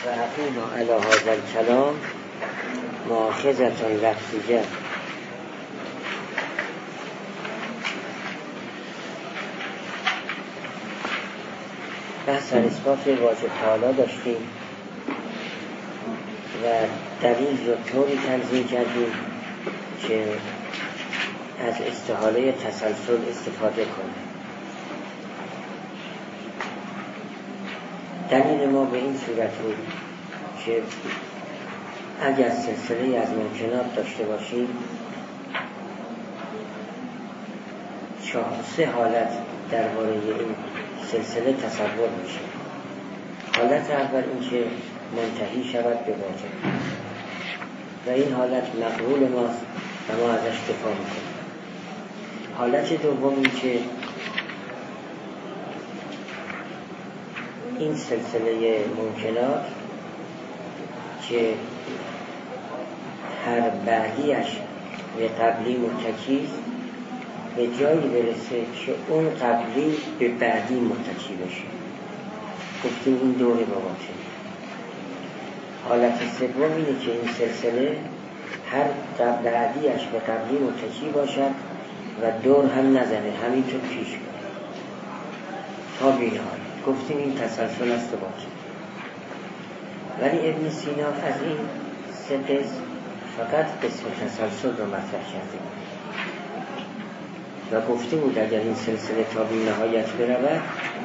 و اقول علی هذا الکلام مؤاخذة لفظیه. بحث در اثبات واجب تعالی داشتیم و دلیل رو طوری تنظیم کردیم که از استحاله تسلسل استفاده کنیم. دلیل ما به این صورت بود که اگر سلسله از ممکنات داشته باشیم سه حالت درباره این سلسله تصور میشه. حالت اول این که منتهی شود به واجب و این حالت مقبول ماست و ما ازش دفاع میکنیم. حالت دوم این که این سلسله ممکنات که هر بعدیش به قبلی متکی به جایی برسه که اون قبلی به بعدی متکی بشه. گفتیم این دوره باباته. حالت سوم اینه که این سلسله هر بعدیش به قبلی متکی باشد و دور هم نزنه، همینطور پیش بره تا بینهایت. گفتیم این تسلسل است و باشه. ولی ابن سینا از این سه قسم فقط قسم تسلسل رو مطرح کرده و گفته بود اگر این سلسله تا بینهایت برود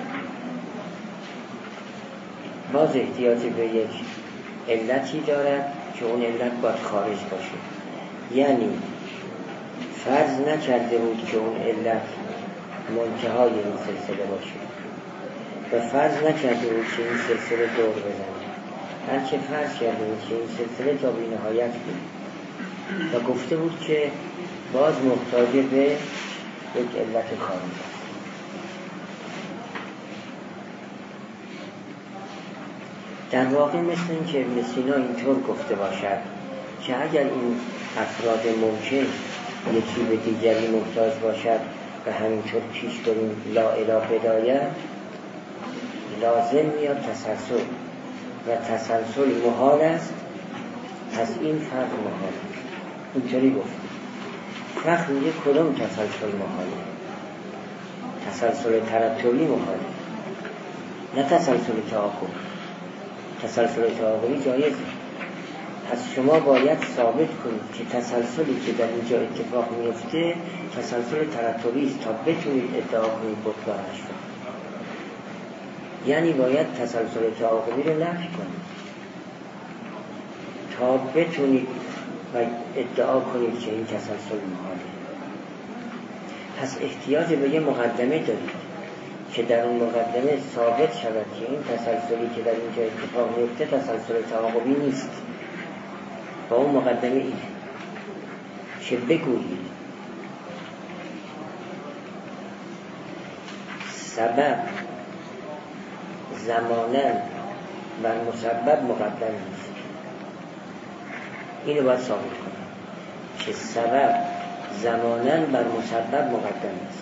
باز احتیاج به یک علتی دارد که اون علت باید خارج باشه. یعنی فرض نکرده بود که اون علت منتهای این سلسله باشه و فرض نکرده بود که این سلسله دور بزنه، بلکه فرض کرده بود که این سلسله تا بینهایت بود و گفته بود که باز محتاج به یک علت خارج است. در واقع مثل این که ابن سینا اینطور گفته باشد که اگر این افراد ممکن یکی به دیگری محتاج باشد و همینطور پیش بریم لا اله بداید، لازم میاد تسلسل و تسلسل محال است، پس این فرق محال است. اینطوری گفت. فرق میگه کدام تسلسل محاله؟ تسلسل ترتبی محاله، نه تسلسل تعاقب. تسلسل تعاقبی جایزه. پس شما باید ثابت کنید که تسلسلی که در اینجا اتفاق میفته تسلسل ترتبی است تا بتونید ادعا کنید بطلانش رو. یعنی باید تسلسل تعاقبی رو نفی کنید تا بتونید و ادعا کنید که این تسلسل محاله. پس احتیاج به یه مقدمه دارید که در اون مقدمه ثابت شود که این تسلسلی که در اینجا اتفاق میفته تسلسل تعاقبی نیست. با اون مقدمه اینه که بگویید سبب زمانا بر مسبب مقدم نیست. اینو باید ثابت کنید که سبب زمانا بر مسبب مقدم نیست،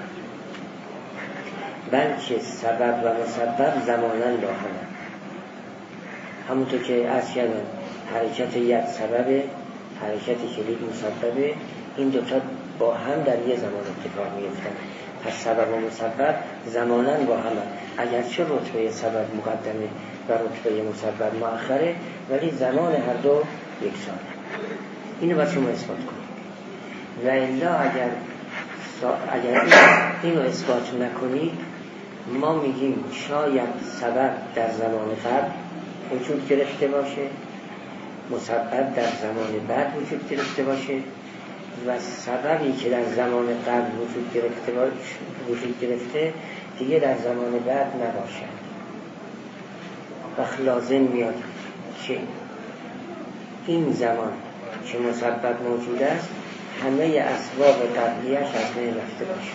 بلکه سبب و مسبب زمانا با هم. همونطور که عرض کردم حرکت ید سبب، حرکت کلید مسببه، این دوتا با هم در یه زمان اتفاق میفتن. پس سبب و مسبب زمانا با هم. اگرچه رتبه سبب مقدمه و رتبه مسبب مؤخره، ولی زمان هر دو یکسانه. اینو باید شما اثبات کنید. و الا اگر اینو اثبات نکنید ما میگیم شاید سبب در زمان قبل وجود گرفته باشه، مسبب در زمان بعد وجود گرفته باشه و سببی که در زمان قبل وجود گرفته دیگه در زمان بعد نباشه. وقت لازم میاد که این زمان که مسبب موجود است همه اسباب قبلیش از بین رفته باشه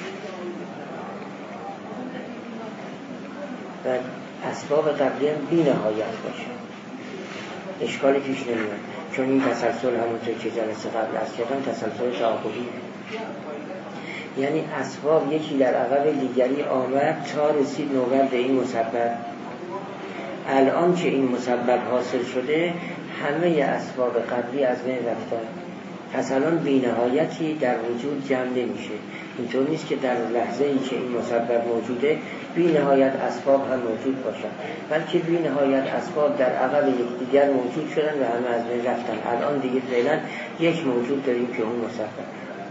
و اسباب قبلی هم بی نهایت باشه. اشکالی پیش نمیاد، چون این تسلسل همونطور که جلسه قبل از کردم تسلسل تعاقبی، یعنی اسباب یکی در عقب دیگری آمد تا رسید نوبت به این مسبب الان که این مسبب حاصل شده همه اسباب قبلی از بین رفتن، پس الان بی‌نهایتی در وجود جمع نمیشه. اینطور نیست که در لحظه ای که این مسبب موجوده بی‌نهایت اسباب هم موجود باشن، بلکه بی‌نهایت اسباب در عقب یکدیگر موجود شدن و همه از بین رفتن. الان دیگه فعلا یک موجود داریم که اون مسبب.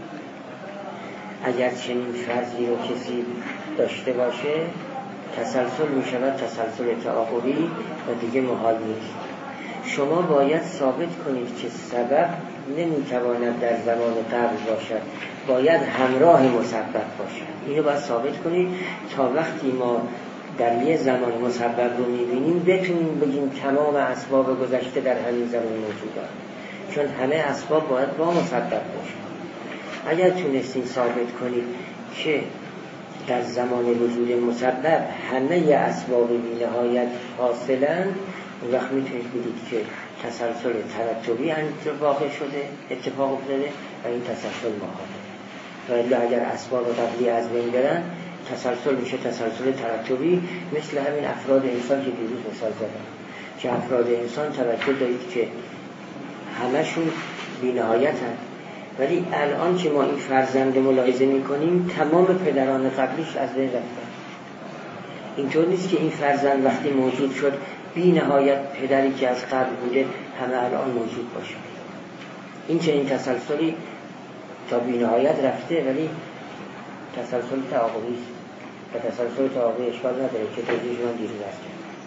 اگر چنین فرضی رو کسی داشته باشه تسلسل می شود تسلسل تعاقبی و دیگه محال نیست. شما باید ثابت کنید که سبب نمیتواند در زمان قبل باشد، باید همراه مسبب باشد. اینو باید ثابت کنید تا وقتی ما در یه زمان مسبب رو میبینیم بتونیم بگیم تمام اسباب گذشته در همین زمان موجودن، چون همه اسباب باید با مسبب باشد. اگر تونستین ثابت کنید که در زمان وجود مسبب همه اسباب بی‌نهایت حاصلن، اون وقت میتونید بگید که تسلسل ترتبی واقع شده، اتفاق افتاده و این تسلسل محاله. و الا اگر اسباب قبلی از بین برن تسلسل میشه تسلسل ترتبی، مثل همین افراد انسان که دیروز مثال زدم که افراد انسان توجه دارید که همشون بی‌نهایت هست، ولی الان که ما این فرزند ملاحظه میکنیم تمام پدران قبلیش از بین رفتن. اینطور نیست که این فرزند وقتی موجود شد بی نهایت پدری که از قبل بوده همه الان موجود باشه. این چنین تسلسلی تا بی نهایت رفته ولی تسلسل تعاقبی است و تسلسل تعاقبی اشکال نداره که توضیحش من دیروز هست.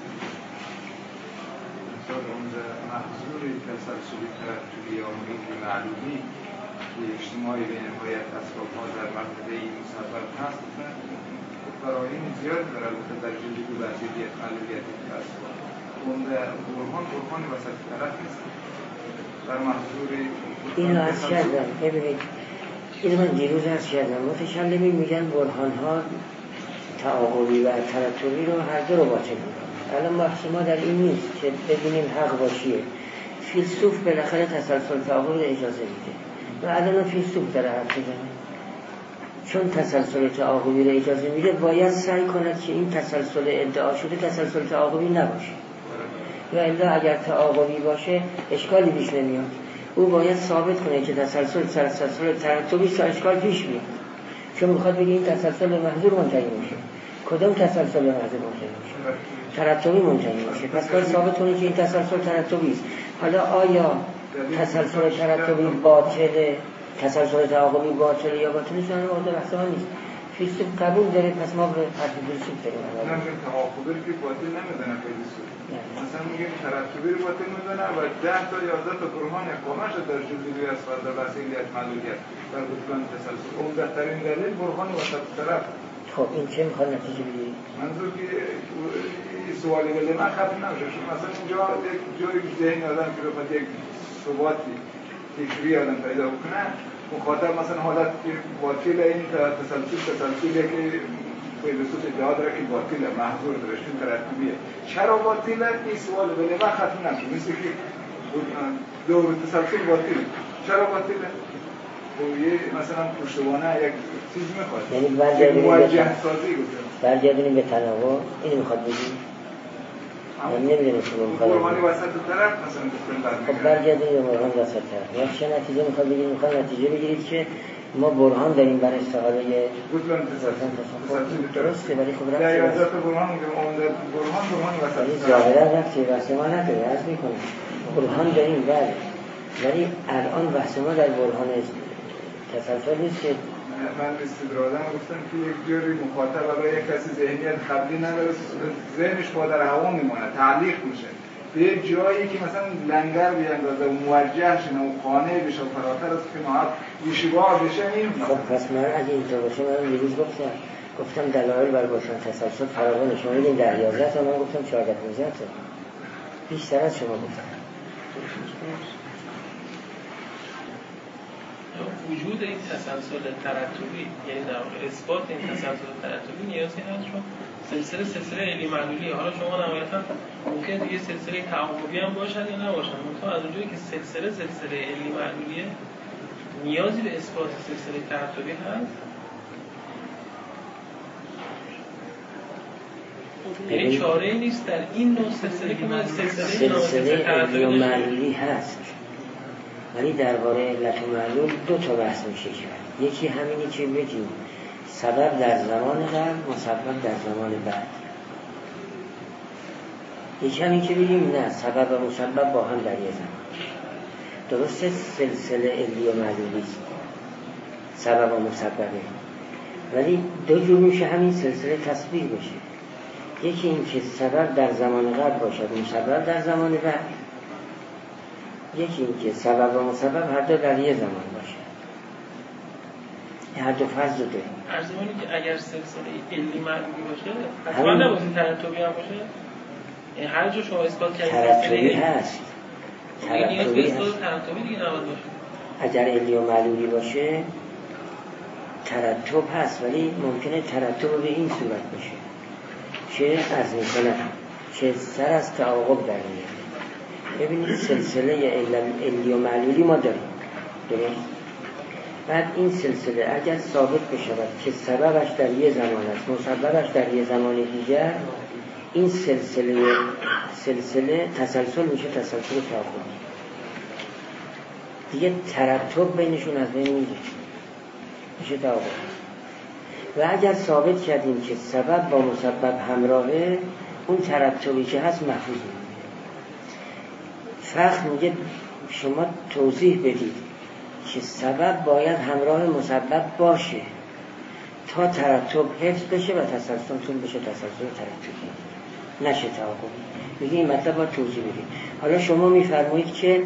محضور تسلسل ترتبی آموزی معلومی که اجتماعی به نهایت اسباب‌ها در مرتبه مسبب هست براین زیاد داره در جلوی وضعیت معلولیت اسباب. اون برهان وسط طرف نیست در محضور اینو عرض کردم. ببینید اینو من دیروز عرض کردم، متکلمین میگن برهان‌ها تعاقبی و ترتبی رو هر دو رو باطل میکنن. الان بحث ما در این نیست که ببینیم حق باشیه. فیلسوف بالاخره تسلسل تعاقبی رو اجازه میده و الان فیلسوف داره حرف میزنه، چون تسلسل تعاقبی رو اجازه میده باید سعی کند که این تسلسل ادعا شده تسلسل تعاقبی نباشه، و الا اگر تعاقبی باشه اشکالی پیش نمیاد. او باید ثابت کنه که تسلسل ترتبی تا اشکال پیش میاد، چون میخواد بگه این تسلسل محظور منتهی میشه. کدوم تسلسل محظور منتهی میشه؟ ترتبی منتهی میشه. پس باید ثابت کنه که این تسلسل ترتبی است. حالا آیا تسلسل ترتبی باطله، تسلسل تعاقبی باطله یا باطله شما موضوع بحث ما نیست. فیلسوف قبول داره، پس ما به حرف فیلسوف داریم. نمیگه تعاقبی که باطل نمیدونه فیلسوف، مثلا میگه ترتبی رو باطل میدونه و 10 تا 11 تا برهان اقامه‌اش در جزئی اسباب در وسیلیت معلولیت در بطلان تسلسل عمده‌ترین دلیل برهان وسط طرف. خب این چه میخواد نتیجه بگیری؟ منظور که این سوالی ولی من ختم نمیشه. مثلا اینجا یک جایی ذهن آدم که بخواد یک ثباتی فکری آدم پیدا بکنه، مخاطب مثلا حالت که باطل این تسلسلی که فیلسوف ادعا داره که باطل محظور داره چون ترتبیه. چرا باطل؟ این سوال ولی من ختم نمیشه. مثل که دور تسلسل باطل، چرا باطل؟ مثلا پشتوانه یک چیز میخواد، یعنی موجه سازی گفتم برگردونیم به تنوع. اینو میخواد بگیم؟ من نمیدونم شما میخواد برهانی وسط طرف مثلا گفتم خب برگردونیم به برهان وسط طرف. یا چه نتیجه میخواد بگیریم؟ میخواد نتیجه بگیرید که ما برهان داریم برای استحاله بطلان تسلسل درسته، ولی خب در 11 تا برهان میگم برهان وسط طرف ظاهرا رفتی بحث ما نداره. عرض میکنیم برهان داریم بله، ولی الان بحث ما در برهان تسلسل نیست که من استدلالم گفتم که یک جوری مخاطب برای یک کسی ذهنیت قبلی نداره، ذهنش با در هوا میمونه، تعلیق میشه به یک جایی که مثلا لنگر بیاندازه و موجه شنه و قانع بشه و فراتر از قناعت اشتباه بشه. این خب پس من اگه اینطور باشه من دیروز گفتم دلایل بر گشتن تسلسل فراوان. شما میگین در 11 تا، من گفتم 14 15 تا، بیشتر از شما گفتم. وجود این تسلسل ترتبی، یعنی در واقع اثبات این تسلسل ترتبی نیازی هست، چون سلسله علی معلولی. حالا شما نهایتا ممکنه دیگه سلسله تعاقبی هم باشد یا نباشد، منتها از اونجایی که سلسله علی معلولیه نیازی به اثبات سلسله ترتبی هست. یعنی چاره نیست در این نوع سلسله که ما سلسله علمی و معلولی هست، ولی درباره علت و معلول دو تا بحث میشه کرد. یکی همینی که بگیم سبب در زمان قبل، مسبب در زمان بعد. یکی همین که بگیم نه، سبب و مسبب با هم در یه زمان. درسته سلسله علمی و معلولی است، سبب و مسببه، ولی دو جور میشه همین سلسله تصویر بشه. یکی این که سبب در زمان قبل باشد، مسبب در زمان بعد. یکی این که سبب و مسبب هر دو در یه زمان باشه. هر دو فرض داره. هر زمانی که اگر سلسله علمی معلولی باشه حتما نباید ترتبی هم باشه. یعنی هر جا شما اثبات کردید ترتبی هست. ترتبی دیگه نباید باشه. اگر علمی و معلولی باشه ترتب هست، ولی ممکنه ترتب به این صورت بشه چه عرض میکنم چه سر از تعاقب در میاد. ببینید سلسله علمی و معلولی ما داریم، درست؟ بعد این سلسله اگر ثابت بشود که سببش در یه زمان است، مسببش در یه زمان دیگر، این سلسله تسلسل میشه، تسلسل تعاقبی دیگه، ترتب بینشون از بین میره، میشه تعاقب. و اگر ثابت کردیم که سبب با مسبب همراهه، اون ترتبی که هست محفوظ میشه. فقط میگه شما توضیح بدید که سبب باید همراه مسبب باشه تا ترتب حفظ بشه و تسلسل طول بشه، تسلسل ترتبی نشه تعاقبی. میگه این مطلب باید توضیح بدید. حالا شما میفرمایید که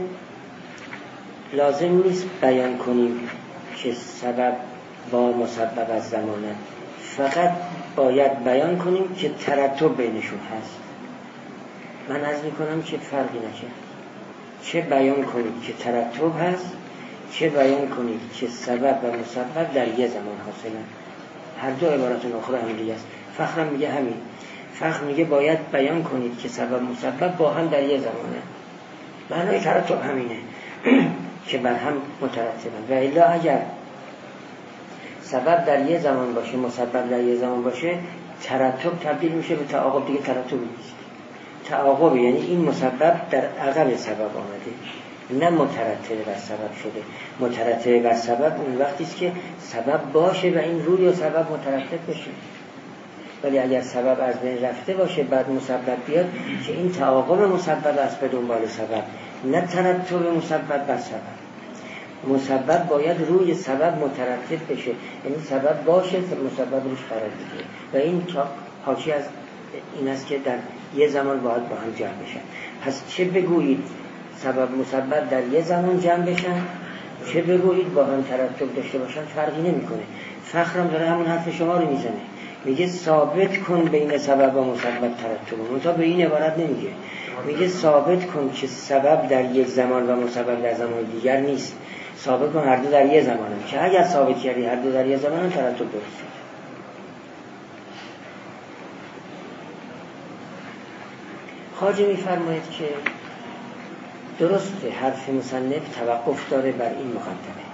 لازم نیست بیان کنیم که سبب با مسبب از زمانه، فقط باید بیان کنیم که ترتب بینشون هست. من عرض میکنم که فرقی نشه، چه بیان کنید که ترتب هست، چه بیان کنید که سبب و مسبب در یه زمان حاصلن. هر دو عبارت اخرى هم دیگه است. فخرم میگه همین، فخر میگه باید بیان کنید که سبب مسبب با هم در یه زمانه. معنی ترتب همینه که بر هم مترتبن. و الا اگر سبب در یه زمان باشه، مسبب در یه زمان باشه، ترتب تبدیل میشه به تعاقب، دیگه ترتب نیست. تعاقب یعنی این مسبب در عقب سبب آمده، نه مترتب بر سبب شده. مترتب بر سبب اون وقتی است که سبب باشه و این روی و سبب مترتب بشه. ولی اگر سبب از بین رفته باشه بعد مسبب بیاد، که این تعاقب مسبب است به دنبال سبب، نه ترتب مسبب بر سبب. مسبب باید روی سبب مترتب بشه، یعنی سبب باشه مسبب روش قرار بگیره. و این حاشیه از این است که در یه زمان باید با هم جمع بشن. پس چه بگویید سبب مسبب در یه زمان جمع بشن، چه بگویید با هم ترتب داشته باشن، فرقی نمیکنه. فخرم داره همون حرف شما رو میزنه، میگه ثابت کن بین سبب و مسبب ترتب. منتها به این عبارت نمیگه، میگه ثابت کن که سبب در یک زمان و مسبب در زمان دیگر نیست. ثابت کن هر دو در یه زمانه، که اگر ثابت کردی هر دو در یه زمانه، ترتب درست. خواجه میفرماید که درسته حرف مصنف توقف داره بر این مقدمه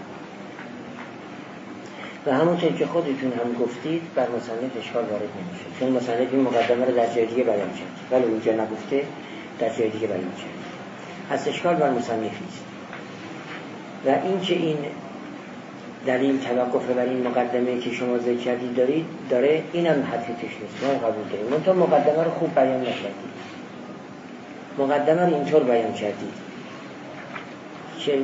و همونطور که خودتون هم گفتید بر مصنف اشکال وارد نمیشه، چون مصنف این مقدمه رو در جای دیگه بیان کرد، ولی اونجا نگفته در جای دیگه بیان کرد. از اشکال بر مصنف نیست. و این که این دلیل توقف بر این مقدمه که شما ذکر کردید داره، اینم حرفی توش نیست، ما قبول داریم. منتها مقدمه رو خوب بیان نکردید. مقدمه رو اینطور بیان کردید که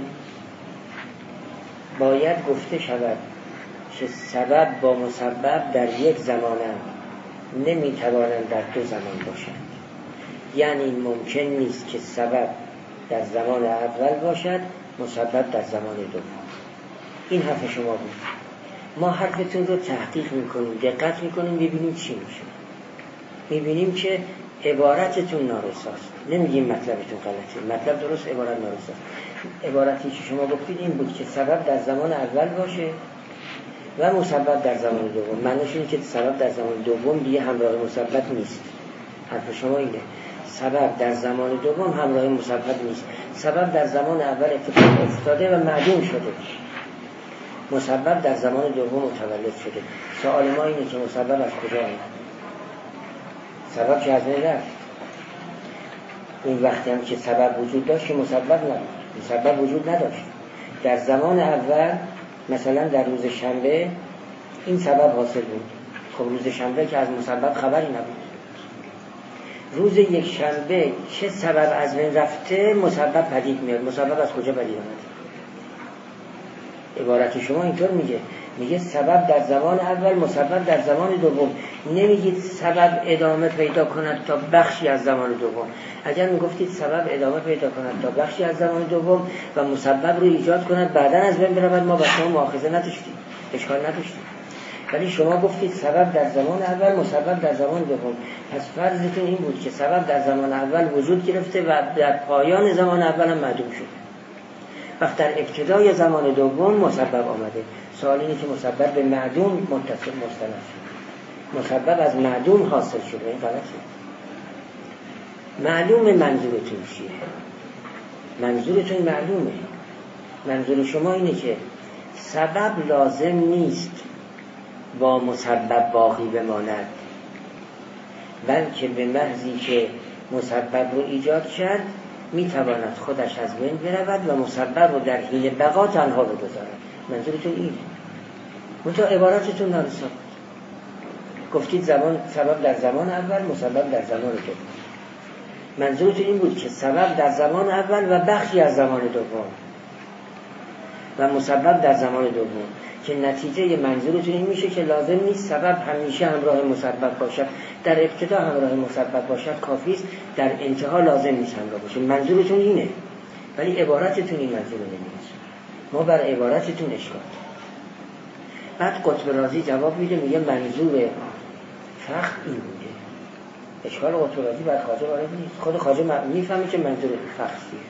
باید گفته شود که سبب با مسبب در یک زمانند، نمیتوانند در دو زمان باشند. یعنی ممکن نیست که سبب در زمان اول باشد، مسبب در زمان دوم. این حرف شما بود. ما حرفتون رو تحقیق میکنیم، دقت میکنیم، ببینیم چی میشه. میبینیم که عبارتتون نارساست. نمیگیم مطلبتون غلطه، مطلب درست، عبارت نارساست. عبارتی که شما گفتید این بود که سبب در زمان اول باشه و مسبب در زمان دوم. معنیش اینه که سبب در زمان دوم دیگه همراه مسبب نیست. حرف شما اینه، سبب در زمان دوم همراه مسبب نیست. سبب در زمان اول اتفاق افتاده و معدوم شده، مسبب در زمان دوم متولد شده. سوال ما اینه که مسبب از کجا آمد؟ سبب که از بین رفت. اون وقتی هم که سبب وجود داشت که مسبب نبود، مسبب وجود نداشت. در زمان اول مثلا در روز شنبه این سبب حاصل بود. خب روز شنبه که از مسبب خبری نبود. روز یک شنبه چه سبب از بین رفته مسبب پدید میاد. مسبب از کجا پدید آمده؟ عبارت شما اینطور میگه سبب در زمان اول مسبب در زمان دوم. نمیگید سبب ادامه پیدا کند تا بخشی از زمان دوم. اگر میگفتید سبب ادامه پیدا کند تا بخشی از زمان دوم و مسبب رو ایجاد کند بعداً از بین برود، ما با شما مؤاخذه نداشتیم، اشکال نداشتیم. ولی شما گفتید سبب در زمان اول مسبب در زمان دوم. پس فرضتون این بود که سبب در زمان اول وجود گرفته و در پایان زمان اول هم معدوم شده. وقت در ابتدای زمان دوم مسبب آمده. سوال اینه که مسبب به معدوم متصل مستند شده، مسبب از معدوم حاصل شده. این غلطه. معلوم منظورتون چیه؟ منظورتون معلومه. منظور شما اینه که سبب لازم نیست با مسبب باقی بماند، بلکه به محضی که مسبب رو ایجاد کرد میتواند خودش از بین برود و مسبب رو در حین بقا تنها بگذارد. منظورتون اینه. منتها عباراتتون نارسا. گفتید سبب در زمان اول مسبب در زمان دوم. منظورتون این بود که سبب در زمان اول و بخشی از زمان دوم و مسبب در زمان دوم، که نتیجه منظورتون این میشه که لازم نیست سبب همیشه همراه مسبب باشد. در ابتدا همراه مسبب باشد کافی است، در انتها لازم نیست همراه باشه. منظورتون اینه، ولی عبارتتون این منظور رو نمیرسه. ما بر عبارتتون اشکال. بعد قطب رازی جواب میده، میگه منظور فخر این بوده. اشکال قطب رازی بعد خواجه وارد نیست. خود خواجه میفهمه که منظور فخر چیه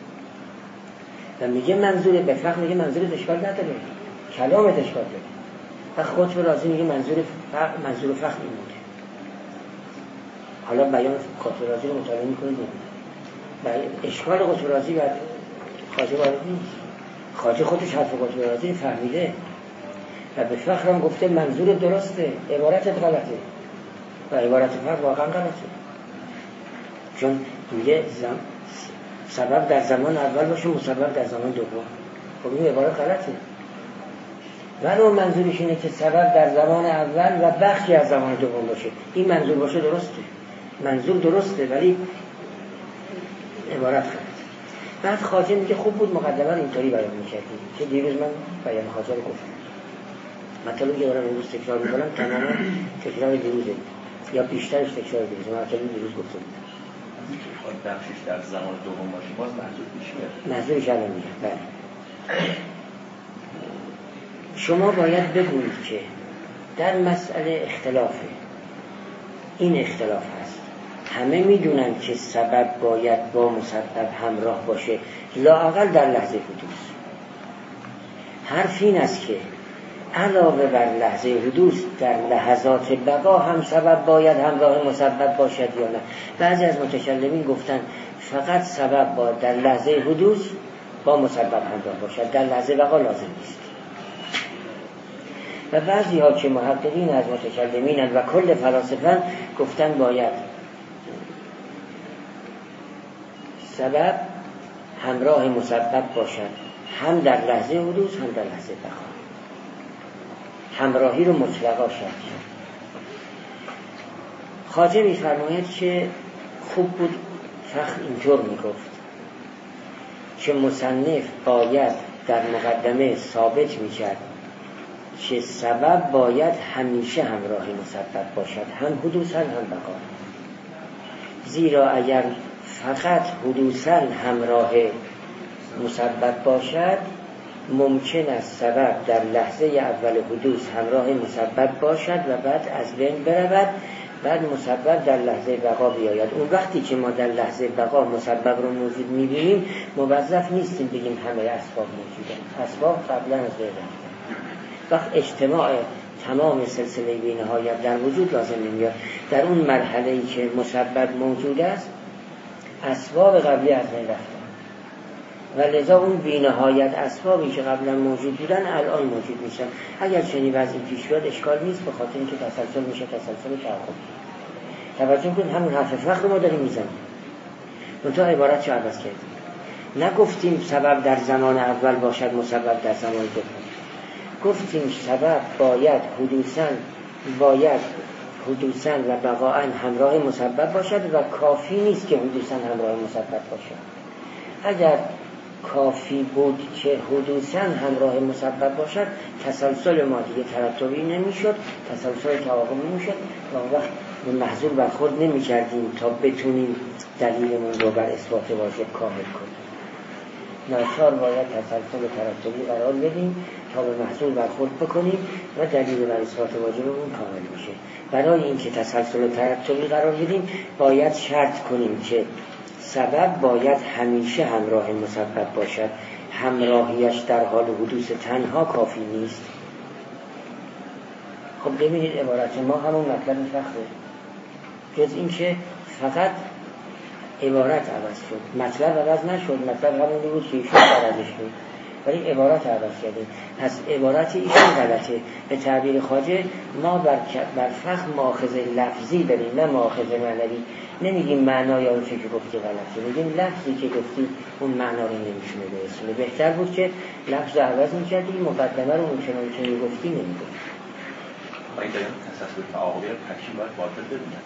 و میگه منظور به فخر، میگه منظور اشکال نداره، کلامت اشکال داره. و قطب رازی میگه منظور فخر این بوده. حالا بیان قطب رازی رو مطالعه میکنید. اشکال قطب رازی بعد خواجه وارد نیست. خواجه خودش حرف قطب رازی فهمیده و به فخر هم گفته منظور درسته، عبارتت غلطه و عبارت فخر واقعا غلطه. چون میگه سبب در زمان اول باشه مسبب در زمان دوم. خب این عبارت غلطه. ولو منظورش اینه که سبب در زمان اول و بخشی از زمان دوم باشه، این منظور باشه درسته، منظور درسته، ولی عبارت غلطه. بعد خواجه میگه خوب بود مقدما اینطوری بیان میکردی که دیروز من بیان خواجه رو گفتم. مطلبی که دارم امروز تکرار میکنم تماما تکرار دیروزه یا بیشترش تکرار دیروزه. مطلبی دیروز گفتم بخشش در زمان دوم باشه باز منظور پیش میاد. منظورش الان میگه. بله. شما باید بگویید که در مسئله اختلافه، این اختلاف هست. همه میدونن که سبب باید با مسبب همراه باشه لااقل در لحظه حدوث. حرف این است که علاوه بر لحظه حدوث در لحظات بقا هم سبب باید همراه مسبب باشد یا نه. بعضی از متکلمین گفتن فقط سبب باید در لحظه حدوث با مسبب همراه باشد، در لحظه بقا لازم نیست. و بعضی ها که محققین از متکلمین و کل فلاسفه گفتن باید سبب همراه مسبب باشد، هم در لحظه حدوث هم در لحظه بقا. همراهی رو مطلقا شرط. خواجه می‌فرماید که خوب بود فخر اینطور میگفت که مصنف باید در مقدمه ثابت میکرد که سبب باید همیشه همراه مسبب باشد، هم حدوثاً هم بقا. زیرا اگر فقط حدوثاً همراه مسبب باشد ممکن است سبب در لحظه اول حدوث همراه مسبب باشد و بعد از بین برود، بعد مسبب در لحظه بقا بیاید. اون وقتی که ما در لحظه بقا مسبب رو موجود میبینیم موظف نیستیم بگیم همه اسباب موجودن، اسباب قبلا از بین رفتن. وقت اجتماع تمام سلسله بی‌نهایت در وجود لازم نمیاد. در اون مرحله‌ای که مسبب موجود است اسباب قبلی از بین رفتن و لذا اون بی‌نهایت اسبابی که قبلا موجود بودن الان موجود میشن. اگر چنین وضعی پیش بیاد اشکال نیست، به خاطر اینکه تسلسل میشه تسلسل تعاقب. توجه کن همون حرف فخر ما داریم میزنیم. منتها عبارت چه عوض کردیم؟ نگفتیم سبب در زمان اول باشد مسبب در زمان دوم. گفتیم سبب باید حدوثاً و بقاءً همراه مسبب باشد و کافی نیست که حدوثاً همراه مسبب باشد. اگر کافی بود که حدوثاً همراه مسبب باشد، تسلسل ما دیگه ترتبی نمیشد، تسلسل تعاقبی نمیشد و اون وقت به محضور برخورد نمی کردیم تا بتونیم دلیلمون رو بر اثبات واجب کامل کنیم. ناچار باید تسلسل ترتبی قرار بدیم تا به محضور برخورد بکنیم و دلیل بر اثبات واجبمون کامل میشه. برای اینکه تسلسل ترتبی قرار بدیم باید شرط کنیم که سبب باید همیشه همراه مسبب باشد. همراهیش در حال حدوث تنها کافی نیست. خب ببینید عبارت ما همون مطلب فخره، جز این که فقط عبارت عوض شد، مطلب عوض نشد. مطلب همون بود که ایشون عوضش بود، ولی عبارت عوض شده. پس عبارت ایشون غلطه. به تعبیر خواجه ما بر فخر ماخذ لفظی داریم نه ماخذ معنوی. نمیگیم معنای اون چیزی که گفتی غلطه، میگیم لفظی که گفتی اون معنا رو نمیشونه برسونه. بهتر بود که لفظ رو عوض میکردی، مقدمه رو اون چنان که میگفتی نمیگفتی. این داریم تسلسل تعاقبی رو تکیم باید باطل بدونن.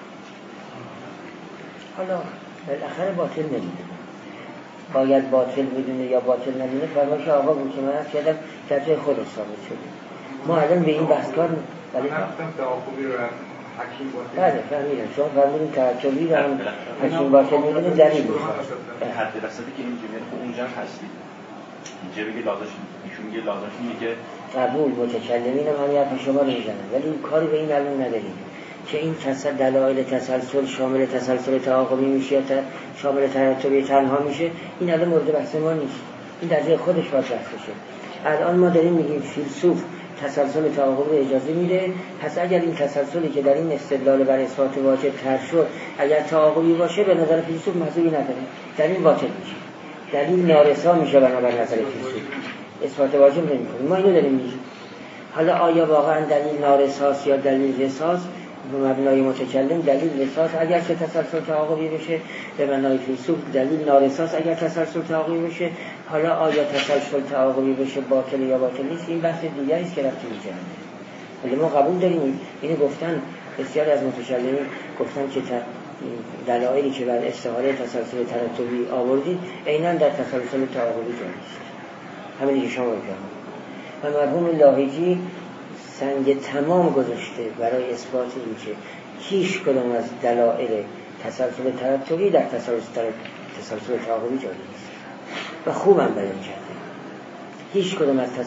حالا بالاخره باطل نمیدونه، باید باطل بدونه یا باطل نمیدونه. فرمایش آقا بود که من از کردم که جای خودش ثابت شده. ما الان به این بحث کار ولی نفتم تعاقبی رو حکیم باطل. بله فهمیدم. شما فرمودین تعاقبی رو هم حکیم باطل میدونه دلیل میخواد. حد رسیدی که اینجوری اونجا هستی. اینجا بگی لازمش ایشون میگه لازمش میگه قبول متکلمین هم حرف شما رو میزنن، ولی کاری به این علم نداریم که این دلایل تسلسل شامل تسلسل تعاقبی میشه یا شامل ترتبی تنها میشه. این الان مورد بحث ما نیست، این در جای خودش باید بحث بشه. الان ما داریم میگیم فیلسوف تسلسل تعاقبی رو اجازه میده. پس اگر این تسلسلی که در این استدلال بر اثبات واجب طرح شد اگر تعاقبی باشه، به نظر فیلسوف محذوری نداره، دلیل باطل میشه، دلیل نارسا میشه بنابر نظر فیلسوف، اثبات واجب نمیکنه. ما اینو داریم میگیم. حالا آیا واقعا دلیل نارساست یا دلیل رساست؟ به مبنای متکلم دلیل رساست اگر چه تسلسل تعاقبی بشه، به مبنای فیلسوف دلیل نارساست اگر تسلسل تعاقبی بشه. حالا آیا تسلسل تعاقبی بشه باطل یا باطل نیست، این بحث دیگری است که رفتی می‌کنه. ولی ما قبول داریم. اینو گفتن بسیار از متکلمین، گفتن که دلایلی که بر استحاله تسلسل ترتبی آوردید عیناً در تسلسل تعاقبی جاری است. همین که شما می‌فرمایید. و مرحوم لاهیجی سنگ تمام گذاشته برای اثبات این که هیچ کدام از دلایل تسلسل ترتبی در تسلسل تعاقبی جاری نیست و خوبم بیان کرده. هیچ کدام از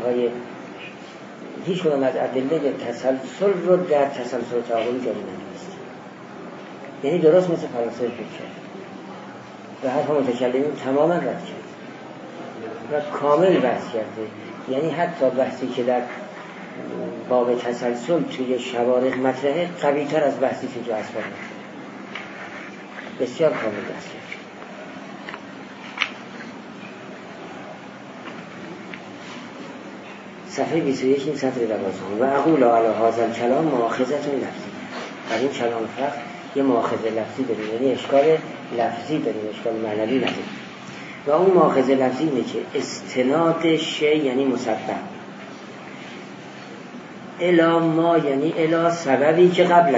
ادله تسلسل رو در تسلسل تعاقبی جاری نیست. یعنی درست مثل فلاسفه فکر کرد و حرف متکلمین تماما رد کرد و کامل بحث کرده. یعنی حتی بحثی که در باب تسلسل توی شوارق مطرحه قوی تر از بحثی که تو اسباب بسیار کامل بحث کرد. صفحه 21 این سطر 12 و اقول علی هذا الکلام مؤاخذه لفظی. در این کلام فقط یه مؤاخذه لفظی داریم، یعنی اشکال لفظی داریم، اشکال معنوی نداریم. و اون مؤاخذه لفظی اینه که استناد شی یعنی مسبب الا ما یعنی الا سببی که قبله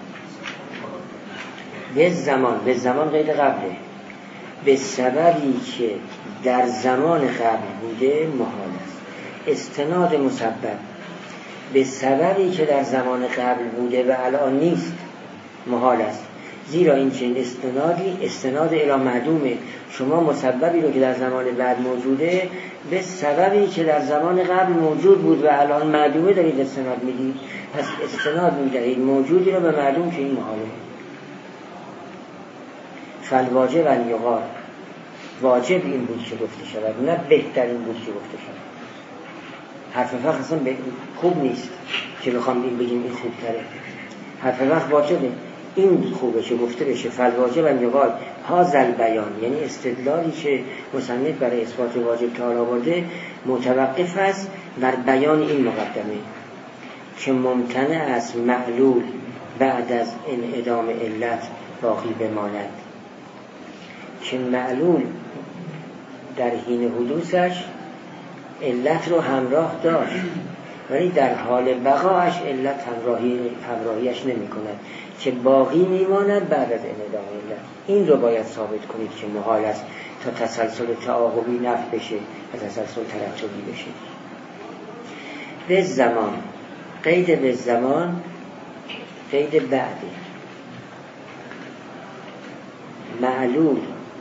به زمان غیر قبله، به سببی که در زمان قبل بوده محال است. استناد مسبب به سببی که در زمان قبل بوده و الان نیست محال است، زیرا این چنین استناد الی معدومه. شما مسببی رو که در زمان بعد موجوده به سببی که در زمان قبل موجود بود و الان معدومه دارید استناد میدید. پس استناد میدهید موجودی رو به معدوم که این محاله. فالواجب ان یقال، واجب این بود که گفته شود، نه بهترین بود که گفته شود. حرف فقه اصلا خوب نیست که بخوام این بگیم این خوبتره. حرف فقه واجبه، این خوبه که گفته بشه فالواجب ان یقال هذا البیان، یعنی استدلالی که مصنف برای اثبات واجب تعالی آورده متوقف است بر بیان این مقدمه که ممتنع است معلول بعد از انعدام علت باقی بماند، که معلول در حین حدوثش علت رو همراه داشت ولی در حال بقایش علت همراهیش نمی کند، که باقی میماند بعد از انعدام علت. این رو باید ثابت کنید که محال است تا تسلسل تعاقبی نفی بشه و تسلسل ترتبی بشه. به زمان، قید به زمان قید بعدی. معلول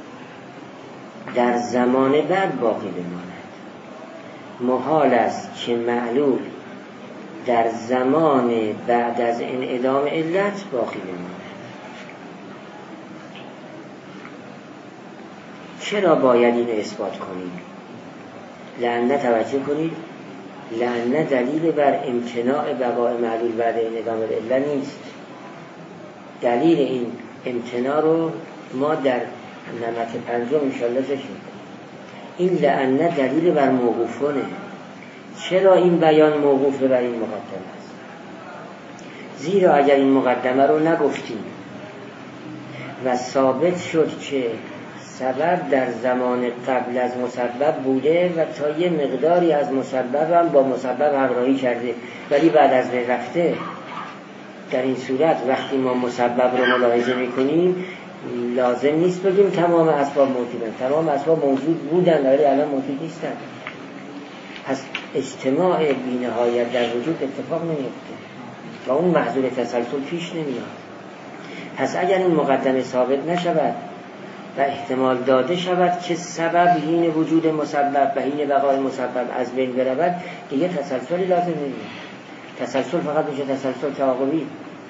در زمان بعد باقی بماند. محال است که معلول در زمان بعد از انعدام علت باقی بماند. چرا باید اینو اثبات کنیم؟ لأن توجه کنید، لأن دلیل بر امتناع بقای معلول بعد انعدام العلت نیست. دلیل این امتناع رو ما در نمط پنجم انشاءالله ذکر می‌کنیم. این لأن دلیل بر موقوفونه. چرا این بیان موقوفه بر این مقدمه است؟ زیرا اگر این مقدمه رو نگفتیم و ثابت شد که سبب در زمان قبل از مسبب بوده و تا یه مقداری از مسبب هم با مسبب همراهی کرده ولی بعد از بین رفته، در این صورت وقتی ما مسبب رو ملاحظه میکنیم لازم نیست بگیم تمام اسباب موجودن. تمام اسباب موجود بودن ولی الان موجود نیستن. پس اجتماع بی‌نهایت در وجود اتفاق نمیفته و اون محضور تسلسل پیش نمیاد. پس اگر این مقدمه ثابت نشود و احتمال داده شود که سبب حین وجود مسبب و حین بقای مسبب از بین برود، دیگه تسلسلی لازم نمیاد. تسلسل فقط میشه تسلسل تعاقبی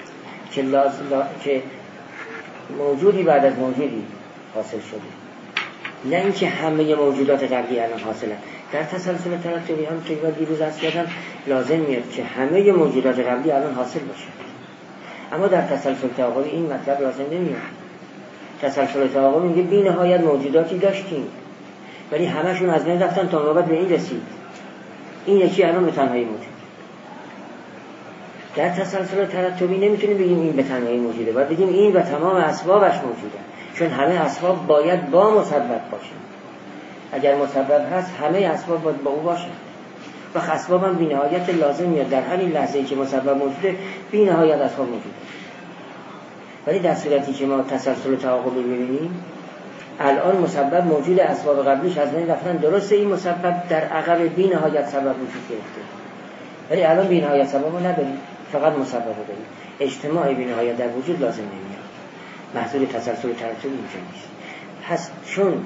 که موجودی بعد از موجودی حاصل شده، نه اینکه همه موجودات قبلی الان حاصلن. در تسلسل ترتبی هم که دیروز عرض کردم لازم میاد که همه موجودات قبلی الان حاصل باشه، اما در تسلسل تعاقبی این مطلب لازم نمیاد. تسلسل تعاقبی میگه بی نهایت موجوداتی داشتیم ولی همشون از بین رفتن تا نوبت به این رسید، این یکی الان به تنهایی موجود. در تسلسل ترتبی نمیتونیم بگیم این به تنهایی موجوده، باید بگیم این و تمام اسبابش موجوده، چون همه اسباب باید با مسبب باشه. اگر مسبب هست همه اسباب باید با او باشه. و اسباب هم بی نهایت لازم میاد در همین لحظه‌ای که مسبب موجوده بی نهایت اسباب موجوده. ولی در صورتی که ما تسلسل تعاقبی می‌بینیم الان مسبب موجود، اسباب قبلیش از بین رفتن. درسته این مسبب در عقب بی نهایت سبب وجود گرفته ولی الان بی نهایت سبب رو نداریم، فقط مسبب رو داریم. اجتماع بی نهایت در وجود لازم نمیاد. محصول تسلسل ترتبی اینجا نیست. پس چون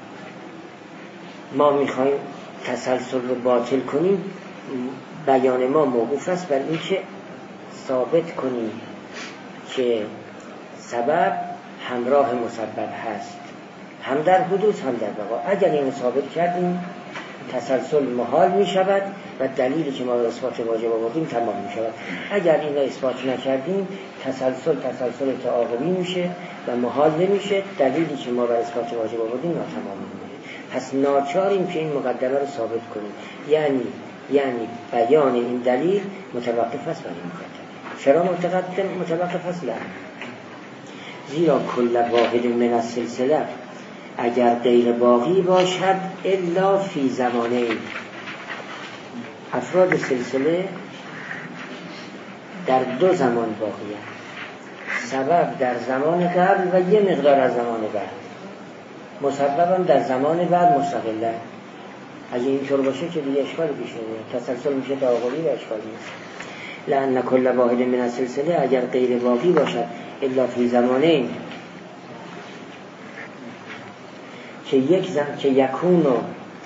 ما میخوایم تسلسل رو باطل کنیم، بیان ما موقوف است بر این که ثابت کنیم که سبب همراه مسبب هست، هم در حدوث هم در بقا. اگر اینو ثابت کردیم تسلسل محال می شود و دلیلی که ما به اثبات واجب آوردیم تمام می شود. اگر این را اثبات نکردیم تسلسل تعاقبی میشه و محال نمیشه، دلیلی که ما به اثبات واجب آوردیم ناتمام میشه. پس ناچاریم که این مقدمه رو ثابت کنیم، یعنی بیان این دلیل متوقف است بر این مقدمه. چرا متوقف است؟ زیرا کل واحد من السلسله اگر غیر باقی باشد الا فی زمانه، افراد سلسله در دو زمان باقی هست. سبب در زمان قبل و یه مقدار از زمان بعد، مسبب هم در زمان بعد مستقله. اگه اینطور باشه که دیگه اشکالی پیش نمیاد، تسلسل میشه تعاقبی و اشکالی نیست. لأن کل واحد من السلسله اگر غیر باقی باشد الا فی زمانه، که که یکونو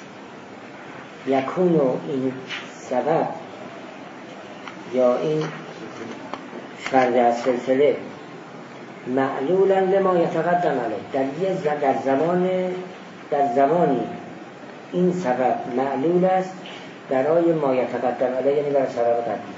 این سبب یا این فرد از سلسله معلولا لما یتقدم علیه، در زمانی این سبب معلول است برای ما یتقدم علیه، یعنی برای سبب قبلی،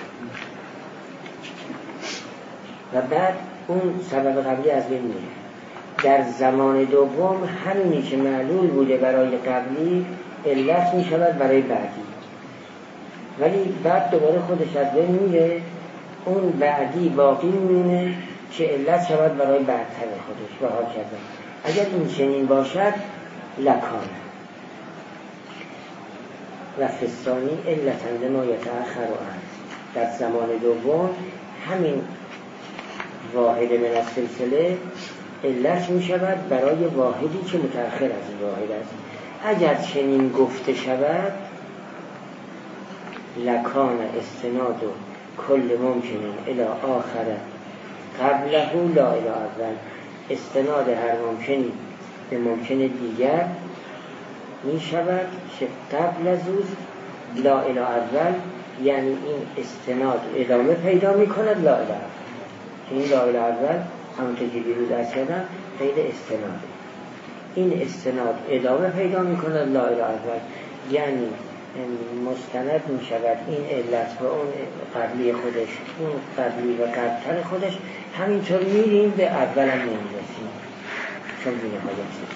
و بعد اون سبب قبلی از بین میره. در زمان دوم همینی که معلول بوده برای قبلی علت می شود برای بعدی، ولی بعد دوباره خودش از بین میره اون بعدی باقی میمونه که علت شود برای برتر خودش و ها کردن. اگر این چنین باشد لکان و فستانی علتنده ما یتأخر و در زمان دوم همین واحد من السلسله علت می شود برای واحدی که متأخر از این واحد است. اگر چنین گفته شود لکان استناد و کل ممکنه الی آخر قبله لا الی اول، استناد هر ممکنی به ممکن دیگر می شود که قبل از اوست لا الی اول، یعنی این استناد ادامه پیدا می کند لا الی اول. این لا الی اول همونطور که دیروز از کردم قید استناده، این استناد ادامه پیدا می کند لا الی اول، یعنی مستند می شود این علت و اون قبلی خودش، اون قبلی و قبلتر خودش، همینطور میریم به اول هم نمیرسیم چون بینه هایت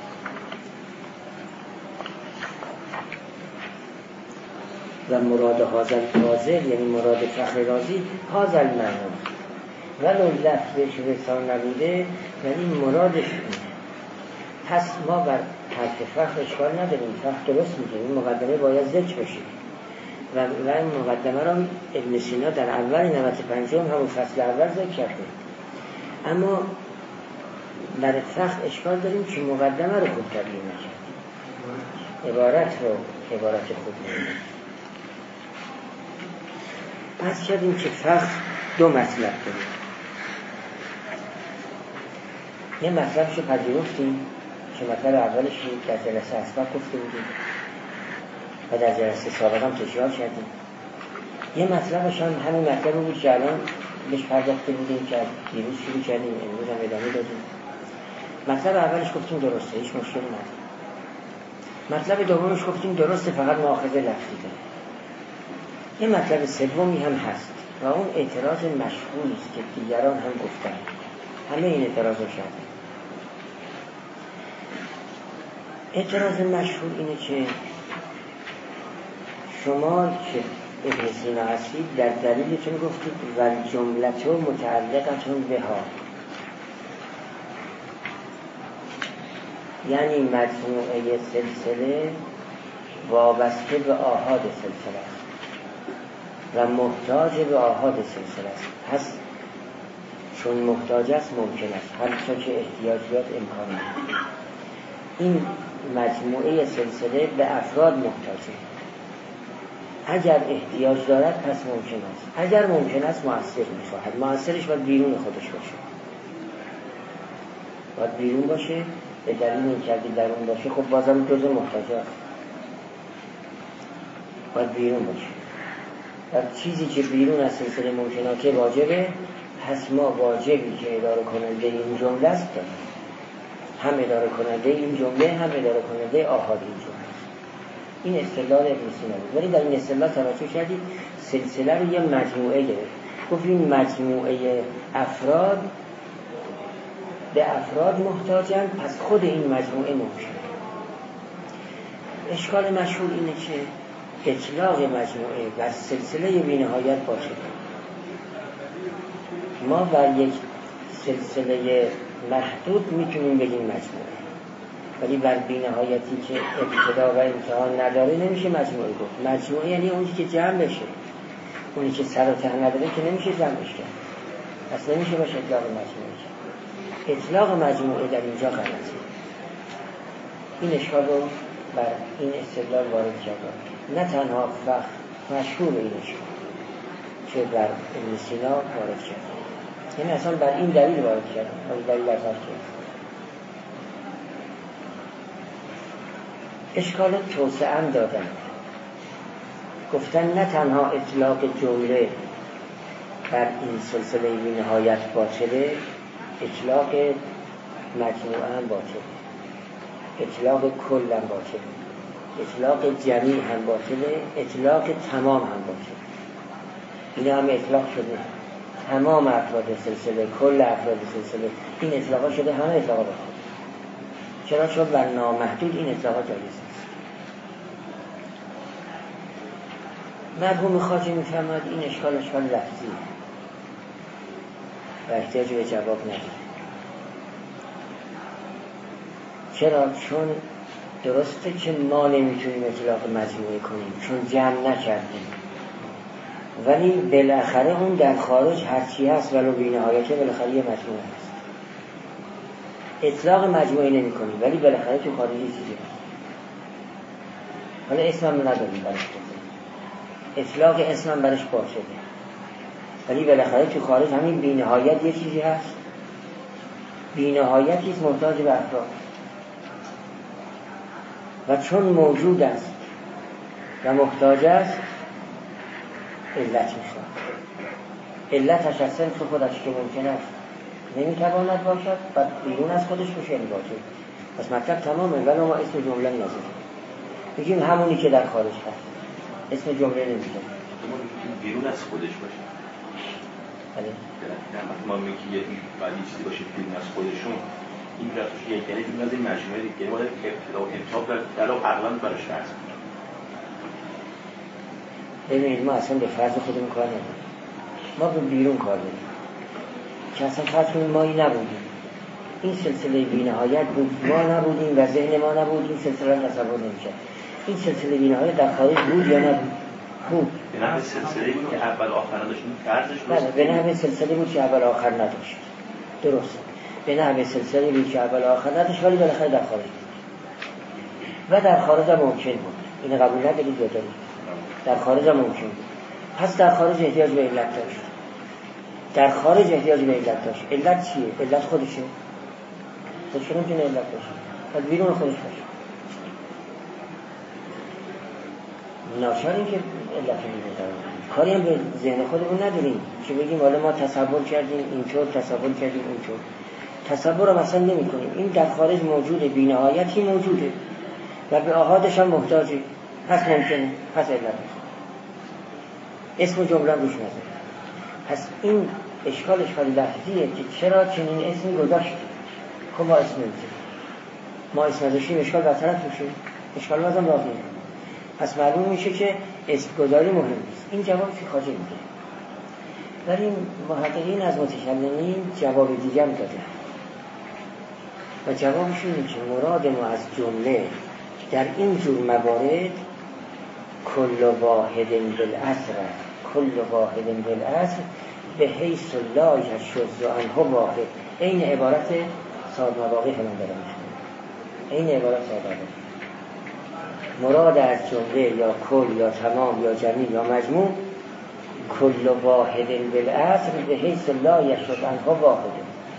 و مراد حاضر حاضر یعنی مراد فخر رازی حاضر معنا ولو لفظش رسان نبوده ولی مرادش اینه. پس ما بر حرف فخر اشکال نداریم، فخر درست میگه، این مقدمه باید ذکر بشه و این مقدمه را ابن سینا در اول 95 همون فصل اول ذکر کرده. اما برای فخر اشکال داریم که مقدمه رو خوب تبیین نکرد، عبارت خوب نمید. پس کردیم که فخر دو مطلب داریم. یه مطلبشو پذیرفتیم که مطلب اولش در جلسه اسباب گفته بودیم و در جلسه سابق هم تشریح کردیم. یه مطلبش هم همین مطلب بود که الان بهش پرداخته بودیم که دیروز شروع کردیم، امروز هم ادامه دادیم. مطلب اولش گفتیم درسته، هیچ مشکلی نداره. مطلب دومش گفتیم درسته، فقط مؤاخذه لفظی داره. یه مطلب سومی هم هست و اون اعتراض مشهوری است که دیگران هم گفتن، همه این اعتراض رو کردن. اعتراض مشهور اینه که شما که ابن سینا هستید در دلیلتون گفتید و جملتو متعلقتون به ها، یعنی مجموعه سلسله وابسته به آحاد سلسله است و محتاج به آحاد سلسله است. پس چون محتاج است ممکن است هر چه که احتیاجات امکان است. این مجموعه سلسله به افراد محتاجه، اگر احتیاج دارد پس ممکن است، اگر ممکن است مؤثر می‌خواهد. مؤثرش باید بیرون خودش باشه، باید بیرون باشه، به دلیل اینکه اگه درون باشه خب بازم جزء محتاجات، باید بیرون باشه. و چیزی که بیرون از سلسله ممکناته واجبه، پس ما واجبی که اداره کننده این جمله است داریم، هم اداره کننده این جمله هم اداره کننده آحاد این جمله. این اصطلاح ابن سینا بود، ولی در این اصطلاح توجه کردید سلسله رو یه مجموعه گرفت. گفت این مجموعه افراد به افراد محتاجن، پس خود این مجموعه ممکنه. اشکال مشهور اینه که اطلاق مجموعه بر سلسله بی‌نهایت باشه. ما بر یک سلسله محدود میتونیم بگیم مجموعه، ولی بر بی‌نهایتی که ابتدا و انتها نداره نمیشه مجموعه گفت. مجموعه یعنی اونی که جمع بشه، اونی که سر و ته نداره که نمیشه جمعش کرد، پس نمیشه باشه اطلاق مجموعه کرد. اطلاق مجموعه در اینجا غلطه. این اشکال رو بر این استدلال وارد کردن. نه تنها مشهور این اشکال که بر ابن سینا وارد کردن، یعنی اصلا بر این دلیل وارد کردن، بر دلیل اثر کردن. اشکال توسعه هم دادن، گفتن نه تنها اطلاق جمله بر این سلسله بی نهایت باطله، اطلاق مجموعه هم باطله، اطلاق کل هم باطله، اطلاق جمیع هم باطله، اطلاق تمام هم باطله. این هم اطلاق شده تمام افراد سلسله، کل افراد سلسله، این اطلاقا شده همه اطلاقا باطله. چرا؟ چون بر نامحدود این اطلاقا جایز نیست. مرحوم خواجه می‌فرماید این اشکال لفظی، و احتیاج به جواب نداره. چرا؟ چون درسته که ما نمیتونیم اطلاق مجموعه کنیم چون جمع نکردیم، ولی بالاخره اون در خارج هرچی هست ولو بی‌نهایته بالاخره یه مجموعه هست. اطلاق مجموعه نمی کنیم ولی بالاخره تو خارج چیزی هست. حالا اسم هم نداریم برش بزنیم، اطلاق اسم هم برش باشه، ولی بالاخره تو خارج همین بی‌نهایت یه چیزی هست. بی‌نهایتی است محتاج به افراد و چون موجود است و محتاج است علت میشود. علتش از صنف خودش که ممکن است نمیتواند باشد و بیرون از خودش بشه باشه. پس مطلب تمامه، ولی ما اسم جمله نذاریم، بگیم همونی که در خارج هست، اسم جمله نمیذاریم. بیرون از خودش باشه. بله. ما میگیم یه ولی چیزی باشه بیرون از خودشون، این درستش یک یعنی بیرون از این مجموعه دیگه باید ابتدا و انتها در عقلاً براش فرض کنیم. ببینید ما اصلا به فرض خودمون کار نداریم، ما به بیرون کار داریم که اصلا فرض کنیم مایی نبودیم، این سلسله بی‌نهایت بود، ما نبودیم و ذهن ما نبود، این سلسله تصور نمی‌شد. این سلسله بی‌نهایت در خارج بود یا نبود؟ بود. به نحو سلسله بود که اول آخر نداشت، این فرضش بود. بله، به نحو سلسله بود که اول آخر نداشت. درست. به نحو سلسله بود که اول آخر نداشت ولی بالاخره در خارج بود. و در خارج هم ممکن بود. این قبول ندارید یا دارید؟ در خارج هم ممکن بود. پس در خارج احتیاج به علت داشت. در خارج احتیاج به علت داشت. علت چیه؟ علت خودشه. خودش نمیتونه علت باشه. پس بیرون خودش باشه. ناچار این که علت میده. کاری هم به ذهن خودمون نداریم که بگیم حالا ما تصور کردیم اینطور، تصور کردیم اونطور. تصور هم اصلا نمی کنیم. این در خارج موجوده، بی‌نهایتی موجوده و به آحادش هم محتاجه. پس ممکنه، پس علت میشه. اسم جمله روش نذاریم. پس این اشکال لفظیه که چرا چنین اسمی گذاشتیم. خب ما اسم نمیذاریم. ما اسم نذاشتیم اشکال برطرف میشه. اشکال بازم باقیه. پس معلوم میشه که اسم گذاری مهم نیست. این جوابی که خواجه میده. ولی محققین از متکلمین جواب دیگه هم داده و جوابشون اینه که مراد ما از جمله در این جور موارد کل واحد بالاصل، کل واحد بالاصل به حیث لا یشذ عنه واحد. این عبارت صاحب مواقع هم دارم میشه. این عبارت صاحب مواقع مراد از جمله یا کل یا تمام یا جمیع یا مجموع کل واحد بالاصل به حیث لا یشذ عنه واحد،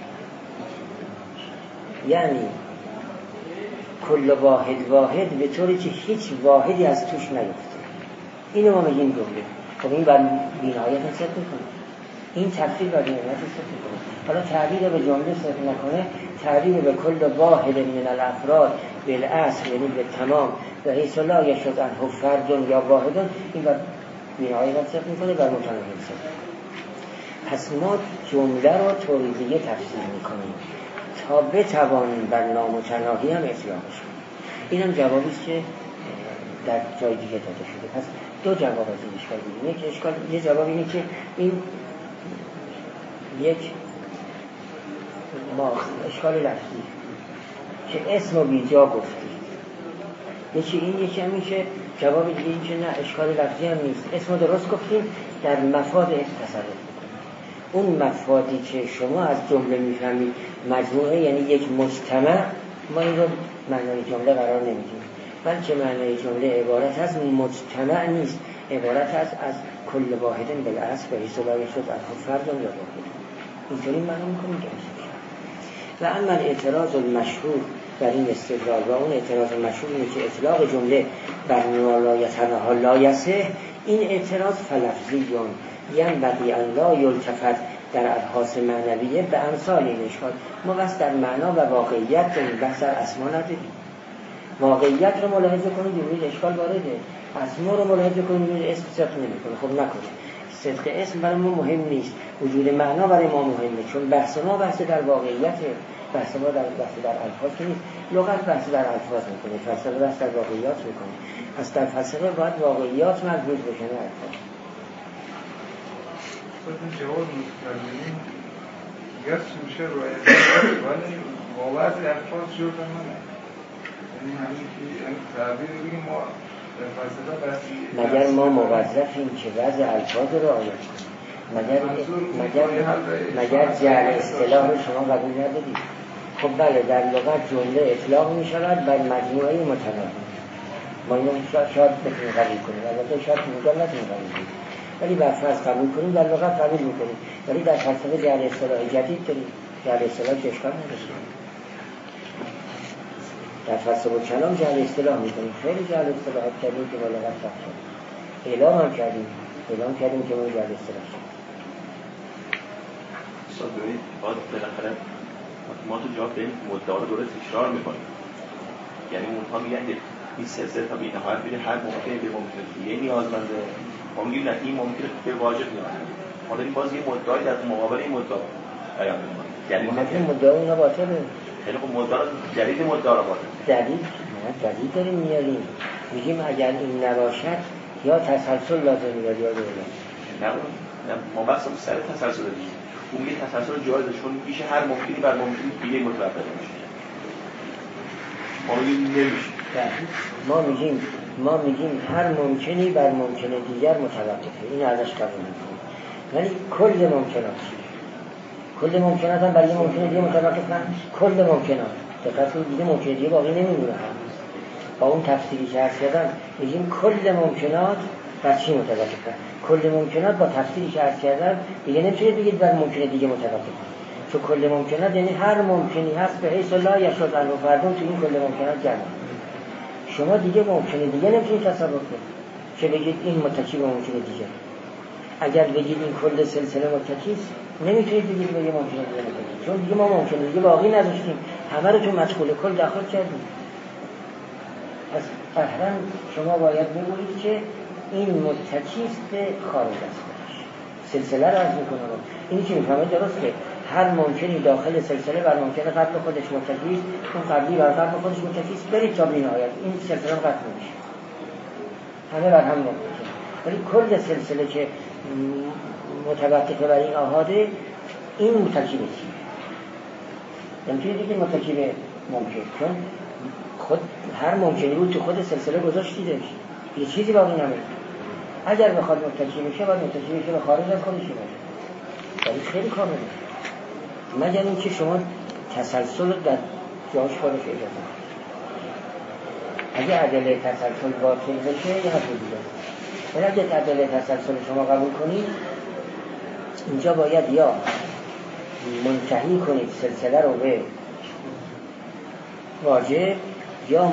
یعنی کل واحد به طوری که هیچ واحدی از توش نیفته. اینو ما میگیم جمله. خب این بر بی‌نهایت هم صدق میکنه، این تفسیر بر بی‌نهایت صدق میکنه. حالا تعبیر به جمله صدق نکنه، تعبیر به کل واحد من الافراد بالاصل یعنی به تمام و حیث لا یشذ عنه فرد یا واحد، این بر بی‌نهایت هم صدق میکنه، بر متناهی صدق. پس ما جمله رو طوری دیگه تفسیر میکنیم تا بتوانیم بر نامتناهی هم اطلاقش کنیم. این هم جوابی است که در جای دیگه داده شده. پس دو جواب از این اشکال دیدیم. یه جواب اینه که این یک اشکال لفظی که اسم و بیجا گفتی، یکی این، یکی همین که جواب دیگه این که نه اشکال لفظی هم نیست، اسم رو درست گفتیم، در مفاد اسم تصرف میکنیم. اون مفادی که شما از جمله میفهمید مجموعه یعنی یک مجتمع، ما این رو معنای جمله قرار نمیدیم، بلکه معنای جمله عبارت از مجتمع نیست، عبارت از کل واحد بالاصل به حیث لا یشذ عنه فرد یا واحد. اینطوری معنا میکنیم که و اما اعتراض المشهور بر این استدلال و اون اعتراض مشهور اینه که اطلاق جمله بر نالایتنها لا یصح، این اعتراض فلفظیون ینبغی ان لا یلتفت در ابحاث معنویه به امثال این اشکال. ما بس در معنا و واقعیت داریم، بس در اسما نداریم. واقعیت رو ملاحظه کنید ببینید اشکال وارده، اسما رو ملاحظه کنید ببینید اسم صدق نمیکنه. خب نکنه، صدق اسم برای ما مهم نیست، وجود معنا برای ما مهمه، چون بحث ما بحث در واقعیت، بحث ما در الفاظ نیست. لغت بحث در الفاظ میکنه، فلسفه بحث در واقعیات میکنه. پس در فلسفه باید واقعیات ملحوظ بشه نه الفاظ. خودتون جواب می‌کنید دیگر سوشه رایت کنید ولی با بعضی الفاظ شده منه یعنی همین که تعبیر بگیم ما فلسفه بحثی مگر ما موظفیم که وضع الفاظ رو رعایت کنیم؟ مگر جعل اصطلاح رو شما قبول ندارید؟ خب بله در لغت جمله اطلاق می شود بر مجموعه متناقض. ما اینو شاید بتونیم قبول کنیم، البته شاید اینجا نتونیم قبول کنیم، ولی بر فرض قبول کنیم در لغت قبول میکنیم، ولی در فلسفه جعل اصطلاح جدید داریم. جعل اصطلاح که اشکال نداره، در فلسفه و کلام جعل اصطلاح میکنیم. خیلی جعل اصطلاحات کردیم که با لغت فرق شد، اعلام هم کردیم که ما جعل اصطلاح شد. استاد ببینید بالاخره ما تو جواب به این مدعا رو درست تکرار میکنیم، یعنی اونها میگن این سلسله تا بی‌نهایت میره، هر ممکنه به ممکنه دیگه نیازمنده. ما میگیم نه این ممکنه به واجب نیازمنده. ما داریم باز یه مدعای در مقابل این مدعا بیان میکنیم، یعنی این مدعا اینا باطله. خیلی خب مدعا جدید مدعا رو باطل جدید داریم میاریم، میگیم اگر این نباشد یا تسلسل لازم میاد یا نه ما بحث سر تسلسل داریم. اون میگه تسلسل جایزه چون میشه هر ممکنی بر ممکنی دیگه متوقف میشه. ما میگیم هر ممکنی بر ممکن دیگر متوقفه، این ازش قبول میکنیم. ولی کل ممکنات کل ممکنات هم برای ممکن دیگه متوقف نه. کل ممکنات دقیقاً دیگه ممکن دیگه باقی نمیمونه. با اون تفسیری که عرض کردم میگیم کل ممکنات بر چی متوقفه؟ کل ممکنات با تفسیری که عرض کردم دیگه نمیشه بگید بر ممکن دیگه متوقفه، چون کل ممکنات یعنی هر ممکنی هست به حیث لا یشد عنه فردون تو این کل ممکنات جمع. شما دیگه ممکنه دیگه نمیتونید تصور کنید که بگید این متکی به ممکنه دیگه. اگر بگید این کل سلسله متکی است نمیتونید بگید به یه ممکنه دیگه متکی، چون دیگه ما ممکنه دیگه باقی نداشتیم، همه رو تو مدخول کل داخل کردیم. پس قطعاً شما باید بگویید که این متکی است به خارج است. سلسله رو عرض میکنم. اینی که میفهمید درسته، هر ممکنی داخل سلسله بر ممکن قبل خودش متکی است، اون قبلی بر قبل خودش متکی است، برید تا بی‌نهایت این سلسله هم قطع نمیشه، همه بر هم متکی. ولی کل سلسله که متوقفه بر این آحاده این متکی به چیه؟ نمیتونید بگید متکی به ممکن، چون خود هر ممکنی بود تو خود سلسله گذاشتیدش، یه چیزی باقی نمیمونه. اگر بخواد متکی بشه باید متکی بشه به خارج از خودش باشه، ولی خیلی کامله. مگر اینکه شما تسلسل در جاش خودش اجازه کنید. اگه ادله تسلسل باطل بشه یه حرف دیگه، ولی اگه ادله تسلسل شما قبول کنید اینجا باید یا منتهی کنید سلسله رو به واجب، یا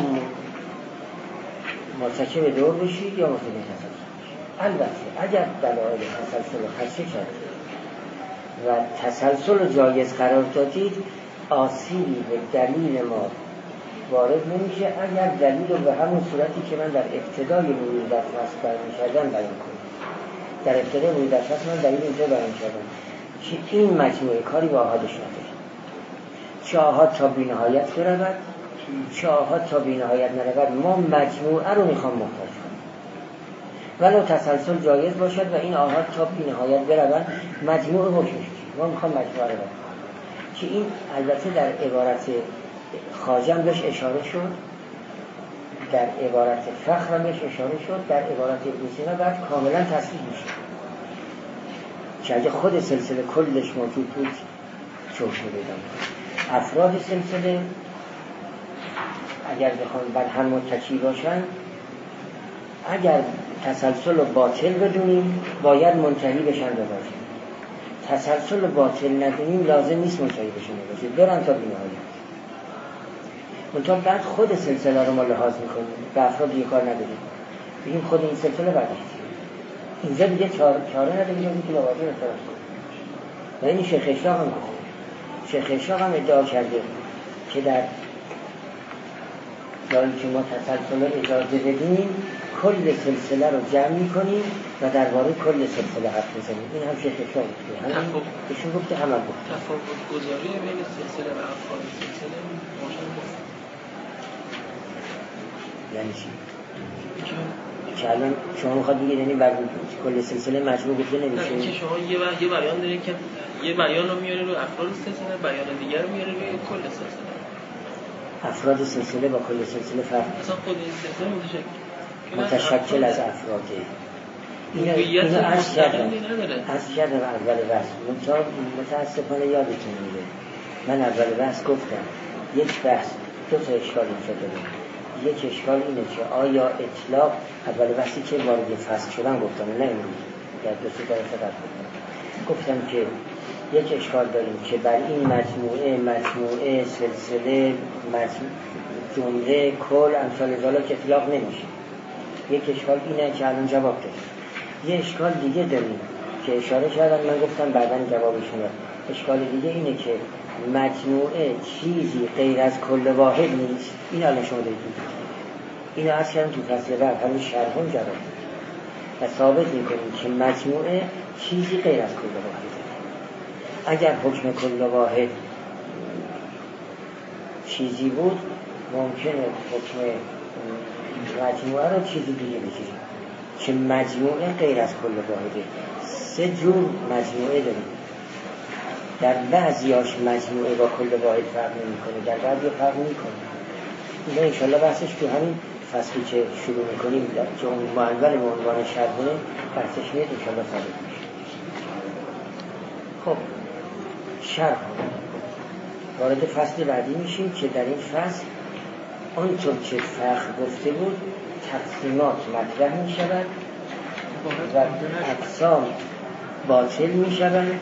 مرتکب دور بشید یا مرتکب تسلسل بشید. البته اگر دلایل تسلسل رو خدشه کردید و تسلسل رو جایز قرار دادید، آسیبی به دلیل ما وارد نمیشه اگر دلیل رو به همون صورتی که من در ابتدای ورود در فصل بیان کردم بیان کنم. در ابتدای ورود در فصل من دلیل اینجا بیان کردم که این مجموعه کاری با آحادش نداره، چه آحاد تا بی‌نهایت برود چه آحاد تا بی‌نهایت نرود، ما مجموعه رو میخوام محتاج کنم. ولو تسلسل جایز باشد و این آحاد تا بی‌نهایت برود، مجموعه حکمش ما میخوام مجموعه رو کنم. که این البته در عبارت خاجم بهش اشاره شد، در عبارت فخر بهش اشاره شد، در عبارت ابن سینا بعد کاملا تصریح میشه که اگه خود سلسله کلش موجود بود چون بدم افراد سلسله اگر بخوان بر هم متکی باشن، اگر تسلسل و باطل بدونیم باید منتهی بشن بباشن، تسلسل و باطل ندونیم لازم نیست منتهی بشن بباشن، برن تا بی‌نهایت. منتها بعد خود سلسله رو ما لحاظ میکنیم، به افراد یه کار نداریم، بگیم خود این سلسله بعدش اینجا دیگه چاره نداریم که لوازم اعتراض کنیم. و این شیخ اشراق هم گفت، شیخ اشراق هم ادعا کرده که در جایی که ما تسلسل رو اجازه بدیم کل سلسله رو جمع میکنیم و درباره کل سلسله حرف میزنیم. این هم شیخ اشراق گفت، ایشون گفت که همه گفت تفاوت گذاری بین سلسله و افراد سلسله روشن گفت. یعنی چی؟ که که الان شما میخواد بگید یعنی بر کل سلسله مجموع گفته نمیشه؟ اینکه شما یه بیان دارید که یه بیان رو میاره روی افراد سلسله، بیان دیگر رو میاره روی کل سلسله. افراد سلسله با کل سلسله فرق مثلا خود این سلسله متشکل از افراده. اینو عرض کردم اول بحث، متاسفانه یادتون میره. من اول بحث گفتم یک بحث دو تا اشکال اینجا داره. یک اشکال اینه که آیا اطلاق اول بحثی که وارد فصل شدن گفتم، نه امروز در دو سه تا گفتم که یک اشکال داریم که بر این مجموعه سلسله جمله کل امثال ذالک اطلاق نمیشه. یک اشکال اینه که الان جواب داریم. یه اشکال دیگه داریم که اشاره کردم، من گفتم بعداً جوابشون رو. اشکال دیگه اینه که مجموعه چیزی غیر از کل واحد نیست. این الان شما دارید اینو عرض کردم تو فصل بعد همین شرحون جواب و ثابت میکنیم که مجموعه چیزی غیر از کل واحده. اگر حکم کل واحد چیزی بود ممکنه حکم مجموعه رو چیزی دیگه بگیریم که مجموعه غیر از کل واحده. سه جور مجموعه داریم. در بعضیاش مجموعه با کل واحد فرق نمی‌کنه، در بعضی فرق می‌کنه. اینا انشالله بحثش تو همین فصلی که شروع می‌کنیم که عنوان شرحونه بحثش میاد انشالله ثابت میشه. خب شرح وارد فصل بعدی میشیم که در این فصل آنطور که فقه گفته بود تقسیمات مطرح می‌شود و اقسام باطل می‌شود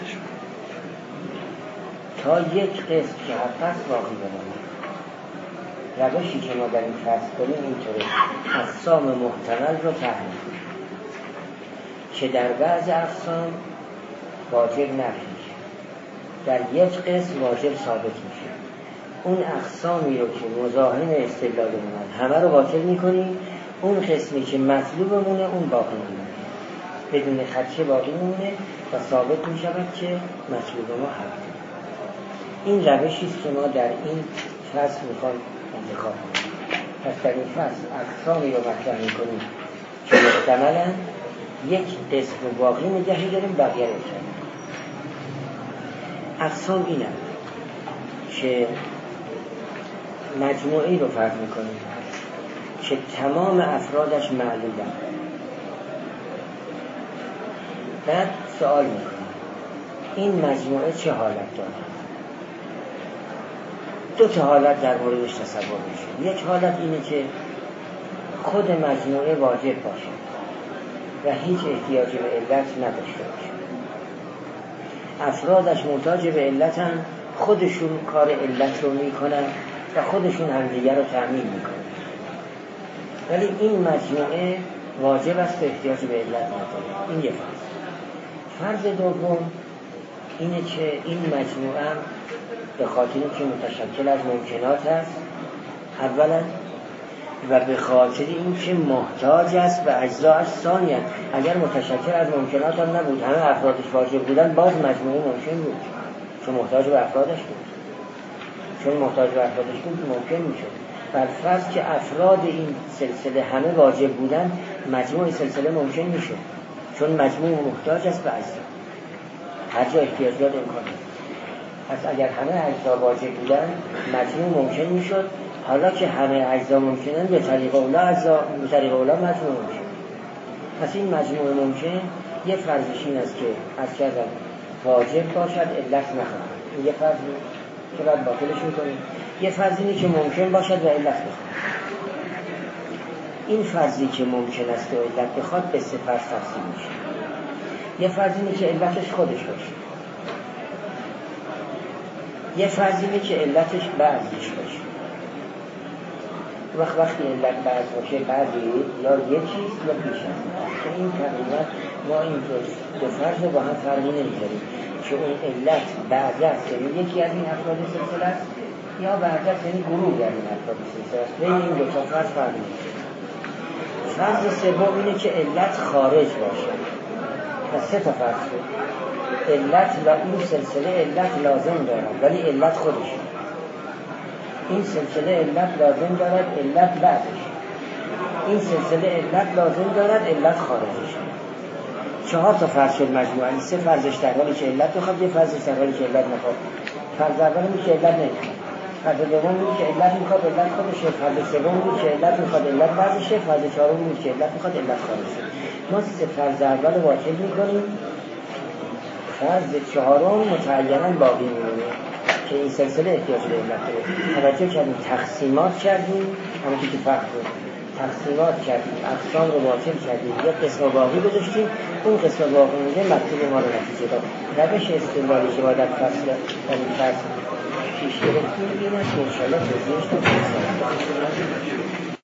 تا یک قسم که حقیقت باقی بماند. روشی که ما در این فصل داریم اینطوره: اقسام محتمل رو تحلیل که در بعض اقسام واجب نفی میشه، در یک قسم واجب ثابت میشه. اون اقسامی رو که مزاحم استدلالمون همه رو باطل میکنیم، اون قسمی که مطلوبمونه اون باقی میمونه، بدون خدشه باقی میمونه و ثابت میشود که مطلوب ما حق. این روشی است که ما در این فصل میخوایم انتخاب کنیم. پس در این فصل اقسامی رو مطرح میکنیم که محتملاً یک قسم رو باقی نگه داریم، بقیه رو کنیم. اقسام اینه که مجموعی رو فرض میکنیم که تمام افرادش معلومن. بعد سوال میکنیم این مجموعه چه حالت داره؟ دو تا حالت در موردش تصور میشه. یک حالت اینه که خود مجموعه واجب باشه و هیچ احتیاجی به علت نداشته باشه. افرادش محتاج به علتن، خودشون کار علت رو میکنن و خودشون همدیگر رو تأمین میکنن. ولی این مجموعه واجب است و احتیاج به علت نداره. این یه فرض. فرض دوم اینه که این مجموعه به خاطر که متشکل از ممکنات است اولا و به خاطر این که محتاج است و اجزاش ثانیاً. اگر متشکل از ممکنات هم نبود، همه افرادش واجب بودن، باز مجموعه ممکن بود، چون محتاج به افرادش بود. چون محتاج به افرادش بود ممکن میشد. بر فرض که افراد این سلسله همه واجب بودن، مجموع سلسله ممکن میشد، چون مجموع محتاج است به اجزا، هر جا احتیاج داد امکان است. پس اگر همه اجزا واجب بودن مجموع ممکن میشد. حالا که همه اجزا ممکنن به طریق اولا مجموع ممکن. پس این مجموع ممکن یه فرضش این است که از کردن واجب باشد علت نخواهد. این یه فرضی که باید باطلش میکنیم. یه فرض اینه که ممکن باشد و علت بخواد. این فرضی که ممکن است و علت بخواد به سه فرض تقسیم میشه. یه فرض اینه که علتش خودش باشه. یه فرض اینه که علتش بعضیش باشه. وقتی علت بعض باشه، بعضی یا یه چیز یا بیش از این. تقریبا ما این دو فرض رو با هم فرقی نمیذاریم که اون علت بعضی است یعنی یکی از این افراد سلسله است، یا بعضی است یعنی گروه از این افراد سلسله است. بین این دو تا فرض فرقی نمیذاریم. فرض سوم اینه که علت خارج باشه. پس سه تا فرض بود. علت و این سلسله علت لازم دارد ولی علت خودشه. این سلسله علت لازم دارد، علت بعدش. این سلسله علت لازم دارد علت خارجی شد. 4 تا فرض شد مجموعاً، 3 فرضش در حالی که علت میخواد، 1 فرضش در حالی که علت نخواد. فرض اول میگه که علت نمیخواد، فرض دوم میگه که علت میخواد علت خودشه، فرض سوم میگه که علت میخواد علت ورزشه، فرض چهارم میگه که علت میخواد علت خارجشه. ما 3 فرض اول واجب میکنیم، فرض چهارم متعیناً باقی میمونه که این سلسله احتیاج به علت داره. توجه کردیم تقسیمات کردیم، همونطور که فرق بود تقسیمات کردیم، اقسام رو باطل کردیم، یا قسم باقی گذاشتیم، اون قسم باقی مونده مطلوب ما رو نتیجه داد. روش استدلالی که ما در فصل پیش گرفتیم این است که انشاءالله توضیحش رو